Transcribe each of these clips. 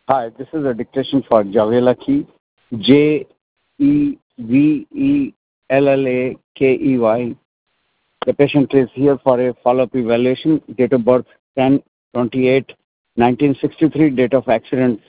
Hi, this is a dictation for Javellakey, Jevellakey. The patient is here for a follow-up evaluation. Date of birth 10/28/1963. Date of accident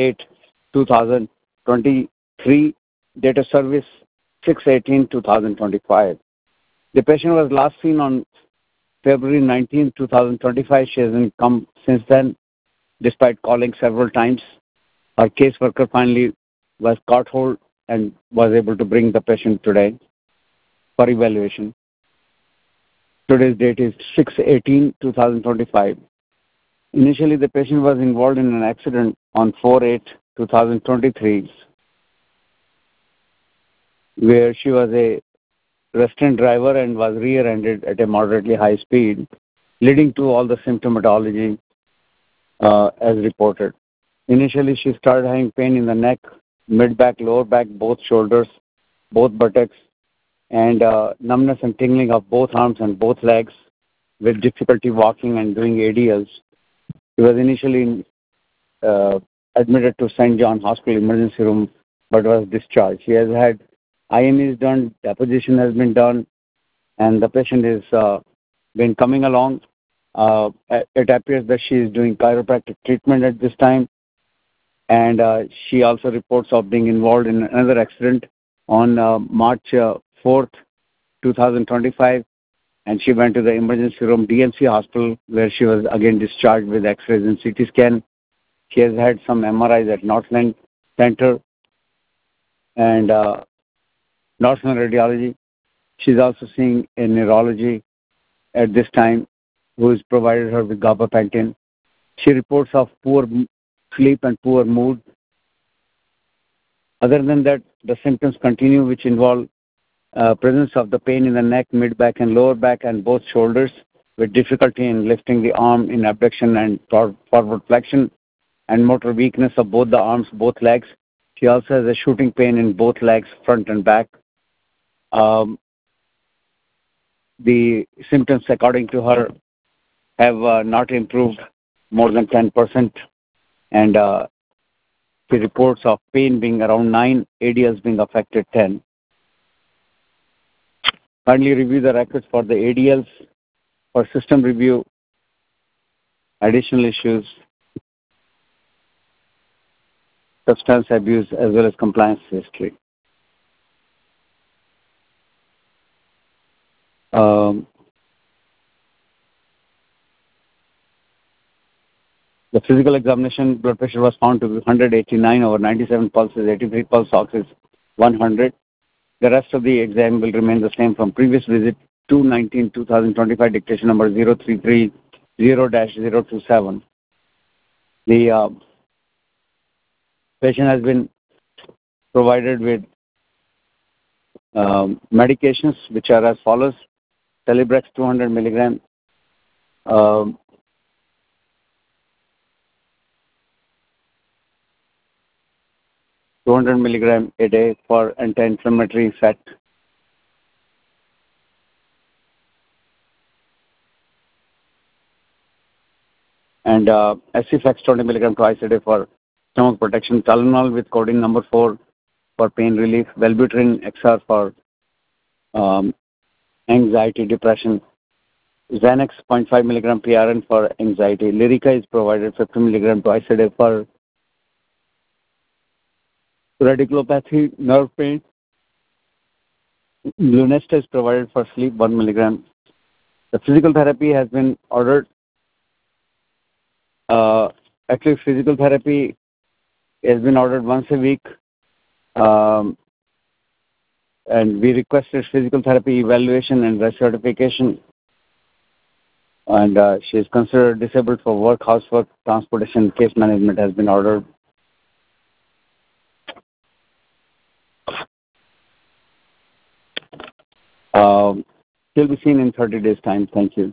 4/8/2023. Date of service 6/18/2025. The patient was last seen on February 19, 2025. She hasn't come since then, despite calling several times. Our caseworker finally was caught hold and was able to bring the patient today for evaluation. Today's date is 6/18/2025. Initially, the patient was involved in an accident on 4/8/2023, where she was a restrained driver and was rear-ended at a moderately high speed, leading to all the symptomatology as reported. Initially, she started having pain in the neck, mid-back, lower back, both shoulders, both buttocks, and numbness and tingling of both arms and both legs, with difficulty walking and doing ADLs. She was initially admitted to St. John Hospital emergency room, but was discharged. She has had IMEs done, deposition has been done, and the patient is been coming along. It appears that she is doing chiropractic treatment at this time, and she also reports of being involved in another accident on March 4th, 2025, and she went to the emergency room, DMC Hospital, where she was again discharged with X-rays and CT scan. She has had some MRIs at Northland Center and Northland Radiology. She's also seeing a neurology at this time, who has provided her with gabapentin. She reports of poor sleep and poor mood. Other than that, the symptoms continue, which involve presence of the pain in the neck, mid-back, and lower back, and both shoulders, with difficulty in lifting the arm in abduction and forward flexion, and motor weakness of both the arms, both legs. She also has a shooting pain in both legs, front and back. The symptoms, according to her, have not improved more than 10%, and the reports of pain being around 9, ADLs being affected 10. Finally, review the records for the ADLs for system review, additional issues, substance abuse, as well as compliance history. The physical examination, blood pressure was found to be 189/97, pulse is 83, pulse ox is 100. The rest of the exam will remain the same from previous visit, 2/19/2025, dictation number 0330-027. The patient has been provided with medications, which are as follows: Celebrex 200 milligram, 200 milligram a day for anti-inflammatory effect. And Acifex 20 milligram twice a day for stomach protection. Tylenol with codeine number 4 for pain relief. Wellbutrin XR for anxiety, depression. Xanax 0.5 milligram PRN for anxiety. Lyrica is provided 50 milligram twice a day for radiculopathy, nerve pain. Lunesta is provided for sleep, 1 milligram. The physical therapy has been ordered. Actually, physical therapy has been ordered once a week. And we requested physical therapy evaluation and recertification. And she is considered disabled for work, housework, transportation, case management has been ordered. She'll be seen in 30 days' time. Thank you.